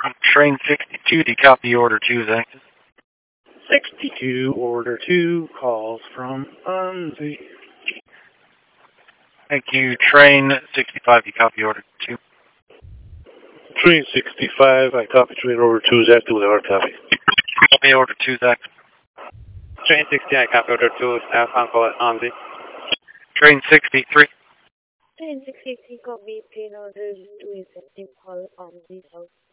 Train 62, do you copy order 2 is active? 62, order 2, calls from Unsey. Thank you. Train 65, do you copy order 2? Train 65, I copy train order 2 is active with a hard copy. Copy order 2 is active. Train 60, I copy order 2, staff on call at Unsey. Train 63. Train 63, copy train order 2 is active, call on the south.